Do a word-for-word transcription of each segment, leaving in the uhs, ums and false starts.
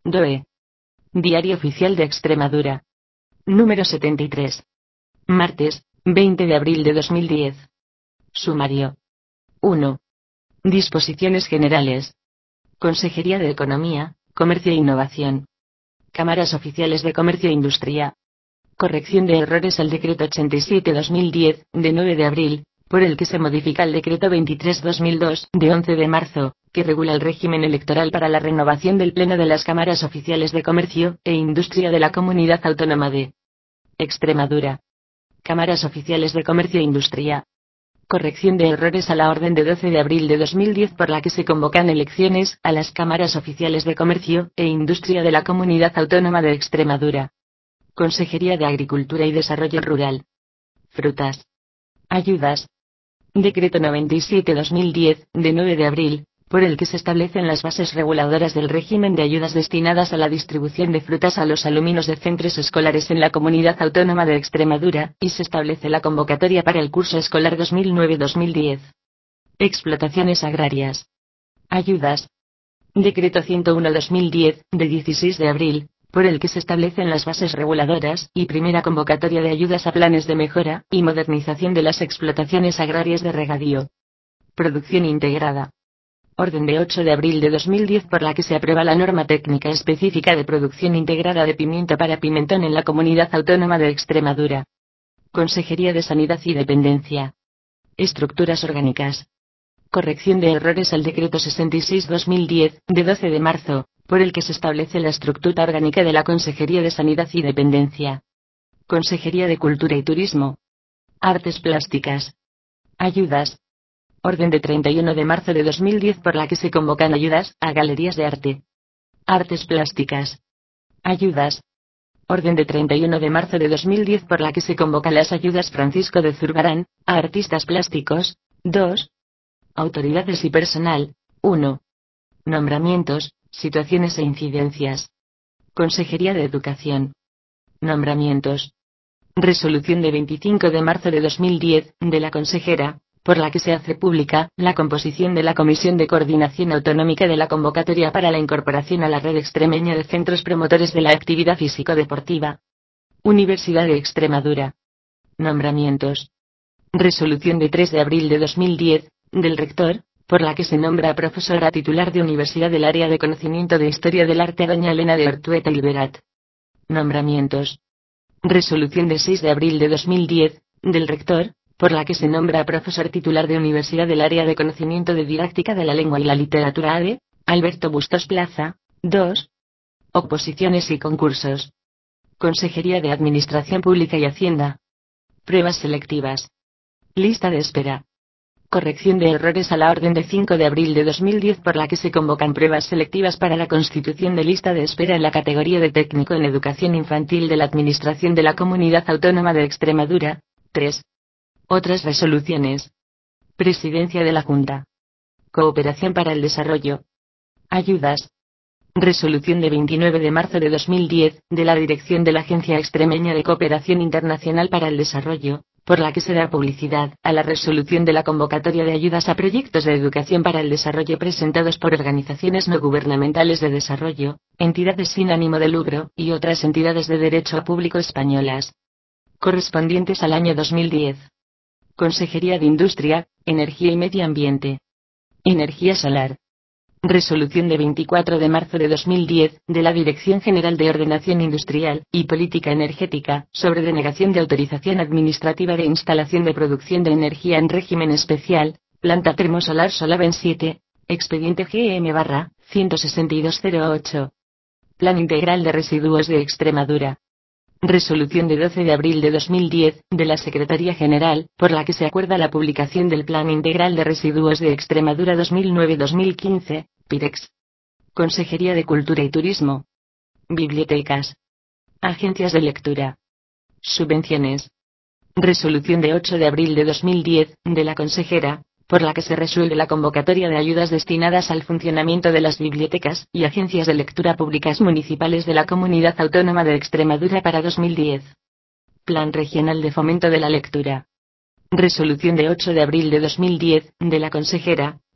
D O E. Diario Oficial de Extremadura. Número setenta y tres. Martes, veinte de abril de dos mil diez. Sumario. uno. Disposiciones generales. Consejería de Economía, Comercio e Innovación. Cámaras Oficiales de Comercio e Industria. Corrección de errores al Decreto ochenta y siete barra dos mil diez, de nueve de abril, por el que se modifica el Decreto veintitrés barra dos mil dos, de once de marzo, que regula el régimen electoral para la renovación del Pleno de las Cámaras Oficiales de Comercio e Industria de la Comunidad Autónoma de Extremadura. Cámaras Oficiales de Comercio e Industria. Corrección de errores a la orden de doce de abril de dos mil diez por la que se convocan elecciones a las Cámaras Oficiales de Comercio e Industria de la Comunidad Autónoma de Extremadura. Consejería de Agricultura y Desarrollo Rural. Frutas. Ayudas. Decreto noventa y siete barra dos mil diez, de nueve de abril, por el que se establecen las bases reguladoras del régimen de ayudas destinadas a la distribución de frutas a los alumnos de centros escolares en la Comunidad Autónoma de Extremadura, y se establece la convocatoria para el curso escolar dos mil nueve dos mil diez. Explotaciones agrarias. Ayudas. Decreto ciento uno barra dos mil diez, de dieciséis de abril, por el que se establecen las bases reguladoras y primera convocatoria de ayudas a planes de mejora y modernización de las explotaciones agrarias de regadío. Producción integrada. Orden de ocho de abril de dos mil diez por la que se aprueba la norma técnica específica de producción integrada de pimiento para pimentón en la Comunidad Autónoma de Extremadura. Consejería de Sanidad y Dependencia. Estructuras orgánicas. Corrección de errores al Decreto sesenta y seis barra dos mil diez, de doce de marzo, por el que se establece la estructura orgánica de la Consejería de Sanidad y Dependencia. Consejería de Cultura y Turismo. Artes plásticas. Ayudas. Orden de treinta y uno de marzo de dos mil diez por la que se convocan ayudas a galerías de arte. Artes plásticas. Ayudas. Orden de treinta y uno de marzo de dos mil diez por la que se convocan las ayudas Francisco de Zurbarán a artistas plásticos. dos. Autoridades y personal. uno. Nombramientos, situaciones e incidencias. Consejería de Educación. Nombramientos. Resolución de veinticinco de marzo de dos mil diez, de la consejera, por la que se hace pública la composición de la Comisión de Coordinación Autonómica de la convocatoria para la incorporación a la red extremeña de centros promotores de la actividad físico-deportiva. Universidad de Extremadura. Nombramientos. Resolución de tres de abril de dos mil diez, del rector, por la que se nombra a profesora titular de Universidad del Área de Conocimiento de Historia del Arte a doña Elena de Ortueta y Berat. Nombramientos. Resolución de seis de abril de dos mil diez, del rector, por la que se nombra a profesor titular de Universidad del Área de Conocimiento de Didáctica de la Lengua y la Literatura A D E, Alberto Bustos Plaza. dos. Oposiciones y concursos. Consejería de Administración Pública y Hacienda. Pruebas selectivas. Lista de espera. Corrección de errores a la orden de cinco de abril de dos mil diez por la que se convocan pruebas selectivas para la constitución de lista de espera en la categoría de técnico en educación infantil de la Administración de la Comunidad Autónoma de Extremadura. tres. Otras resoluciones. Presidencia de la Junta. Cooperación para el Desarrollo. Ayudas. Resolución de veintinueve de marzo de dos mil diez, de la Dirección de la Agencia Extremeña de Cooperación Internacional para el Desarrollo, por la que se da publicidad a la resolución de la convocatoria de ayudas a proyectos de educación para el desarrollo presentados por organizaciones no gubernamentales de desarrollo, entidades sin ánimo de lucro y otras entidades de derecho público españolas, correspondientes al año dos mil diez. Consejería de Industria, Energía y Medio Ambiente. Energía solar. Resolución de veinticuatro de marzo de dos mil diez, de la Dirección General de Ordenación Industrial y Política Energética, sobre denegación de autorización administrativa de instalación de producción de energía en régimen especial, planta termosolar Solaven siete, expediente G M barra ciento sesenta y dos cero ocho. Plan Integral de Residuos de Extremadura. Resolución de doce de abril de dos mil diez, de la Secretaría General, por la que se acuerda la publicación del Plan Integral de Residuos de Extremadura dos mil nueve dos mil quince, Pirex. Consejería de Cultura y Turismo. Bibliotecas. Agencias de lectura. Subvenciones. Resolución de ocho de abril de dos mil diez, de la consejera, por la que se resuelve la convocatoria de ayudas destinadas al funcionamiento de las bibliotecas y agencias de lectura públicas municipales de la Comunidad Autónoma de Extremadura para dos mil diez. Plan Regional de Fomento de la Lectura. Resolución de ocho de abril de dos mil diez, de la consejera,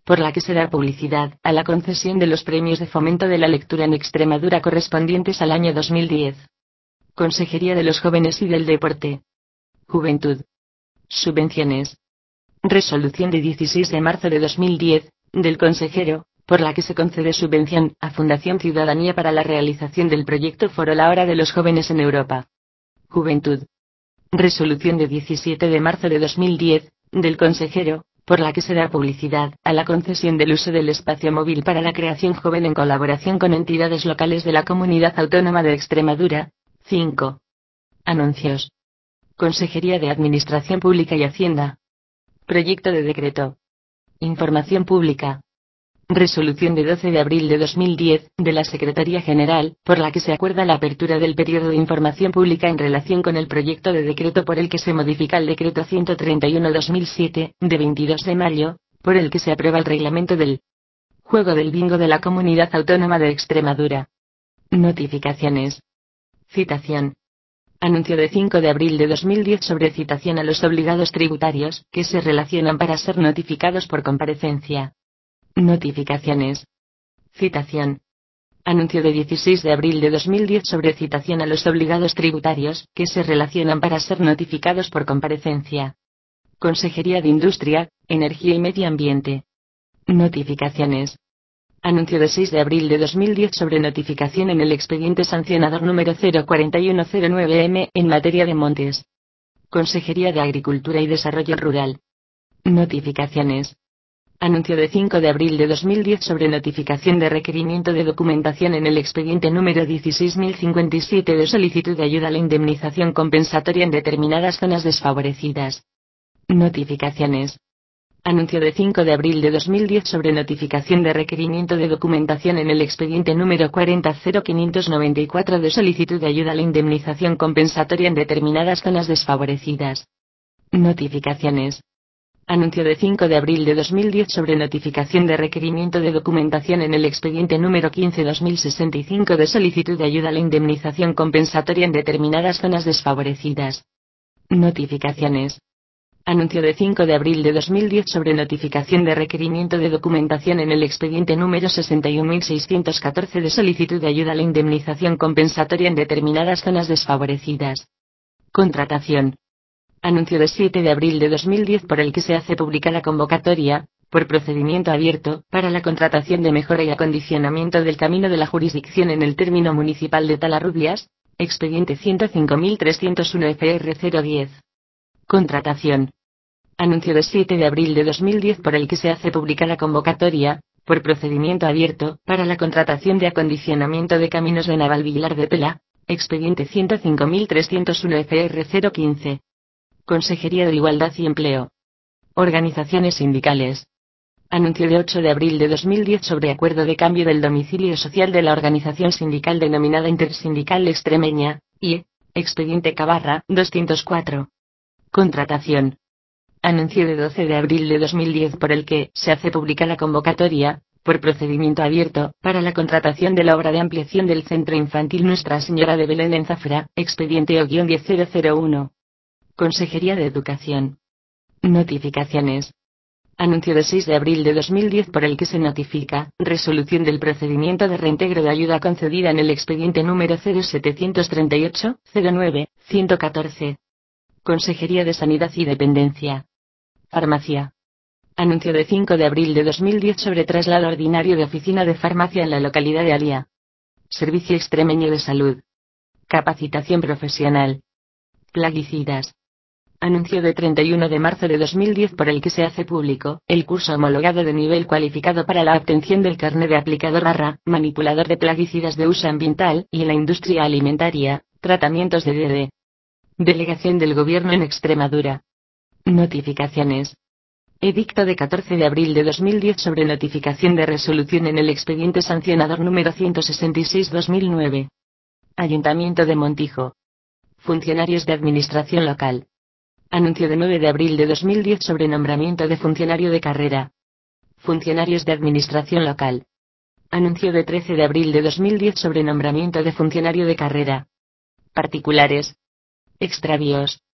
por la que se da publicidad a la concesión de los premios de fomento de la lectura en Extremadura correspondientes al año dos mil diez. Consejería de los Jóvenes y del Deporte. Juventud. Subvenciones. Resolución de dieciséis de marzo de dos mil diez, del consejero, por la que se concede subvención a Fundación Ciudadanía para la realización del proyecto Foro La Hora de los Jóvenes en Europa. Juventud. Resolución de diecisiete de marzo de dos mil diez, del consejero, por la que se da publicidad a la concesión del uso del espacio móvil para la creación joven en colaboración con entidades locales de la Comunidad Autónoma de Extremadura. cinco. Anuncios. Consejería de Administración Pública y Hacienda. Proyecto de decreto. Información pública. Resolución de doce de abril de dos mil diez, de la Secretaría General, por la que se acuerda la apertura del periodo de información pública en relación con el proyecto de decreto por el que se modifica el decreto ciento treinta y uno barra dos mil siete, de veintidós de mayo, por el que se aprueba el reglamento del juego del bingo de la Comunidad Autónoma de Extremadura. Notificaciones. Citación. Anuncio de cinco de abril de dos mil diez sobre citación a los obligados tributarios, que se relacionan para ser notificados por comparecencia. Notificaciones. Citación. Anuncio de dieciséis de abril de dos mil diez sobre citación a los obligados tributarios, que se relacionan para ser notificados por comparecencia. Consejería de Industria, Energía y Medio Ambiente. Notificaciones. Anuncio de seis de abril de dos mil diez sobre notificación en el expediente sancionador número cero cuatro uno cero nueve M en materia de montes. Consejería de Agricultura y Desarrollo Rural. Notificaciones. Anuncio de cinco de abril de dos mil diez sobre notificación de requerimiento de documentación en el expediente número dieciséis mil cincuenta y siete de solicitud de ayuda a la indemnización compensatoria en determinadas zonas desfavorecidas. Notificaciones. Anuncio de cinco de abril de dos mil diez sobre notificación de requerimiento de documentación en el expediente número cuarenta cero quinientos noventa y cuatro de solicitud de ayuda a la indemnización compensatoria en determinadas zonas desfavorecidas. Notificaciones. Anuncio de cinco de abril de dos mil diez sobre notificación de requerimiento de documentación en el expediente número quince barra dos mil sesenta y cinco de solicitud de ayuda a la indemnización compensatoria en determinadas zonas desfavorecidas. Notificaciones. Anuncio de cinco de abril de dos mil diez sobre notificación de requerimiento de documentación en el expediente número sesenta y uno mil seiscientos catorce de solicitud de ayuda a la indemnización compensatoria en determinadas zonas desfavorecidas. Contratación. Anuncio de siete de abril de dos mil diez por el que se hace pública la convocatoria, por procedimiento abierto, para la contratación de mejora y acondicionamiento del camino de la jurisdicción en el término municipal de Talarrubias, expediente ciento cinco mil trescientos uno F R cero diez. Contratación. Anuncio de siete de abril de dos mil diez por el que se hace pública la convocatoria, por procedimiento abierto, para la contratación de acondicionamiento de caminos de Navalvillar de Pela, expediente ciento cinco mil trescientos uno F R cero quince. Consejería de Igualdad y Empleo. Organizaciones sindicales. Anuncio de ocho de abril de dos mil diez sobre acuerdo de cambio del domicilio social de la organización sindical denominada Intersindical Extremeña, I E, expediente Cabarra, doscientos cuatro. Contratación. Anuncio de doce de abril de dos mil diez por el que se hace pública la convocatoria, por procedimiento abierto, para la contratación de la obra de ampliación del Centro Infantil Nuestra Señora de Belén en Zafra, expediente O diez mil uno. Consejería de Educación. Notificaciones. Anuncio de seis de abril de dos mil diez por el que se notifica, resolución del procedimiento de reintegro de ayuda concedida en el expediente número cero setecientos treinta y ocho, cero nueve, ciento catorce. Consejería de Sanidad y Dependencia. Farmacia. Anuncio de cinco de abril de dos mil diez sobre traslado ordinario de oficina de farmacia en la localidad de Alía. Servicio Extremeño de Salud. Capacitación profesional. Plaguicidas. Anuncio de treinta y uno de marzo de dos mil diez por el que se hace público el curso homologado de nivel cualificado para la obtención del carné de aplicador barra manipulador de plaguicidas de uso ambiental y en la industria alimentaria, tratamientos de D D. Delegación del Gobierno en Extremadura. Notificaciones. Edicto de catorce de abril de dos mil diez sobre notificación de resolución en el expediente sancionador número ciento sesenta y seis barra dos mil nueve. Ayuntamiento de Montijo. Funcionarios de Administración Local. Anuncio de nueve de abril de dos mil diez sobre nombramiento de funcionario de carrera. Funcionarios de Administración Local. Anuncio de trece de abril de dos mil diez sobre nombramiento de funcionario de carrera. Particulares. Extravíos.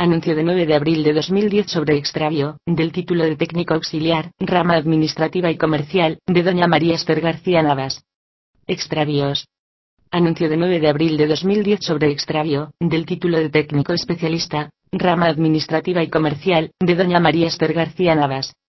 Anuncio de nueve de abril de dos mil diez sobre extravío, del título de técnico auxiliar, rama administrativa y comercial, de doña María Esther García Navas. Extravíos. Anuncio de nueve de abril de dos mil diez sobre extravío, del título de técnico especialista, rama administrativa y comercial, de doña María Esther García Navas.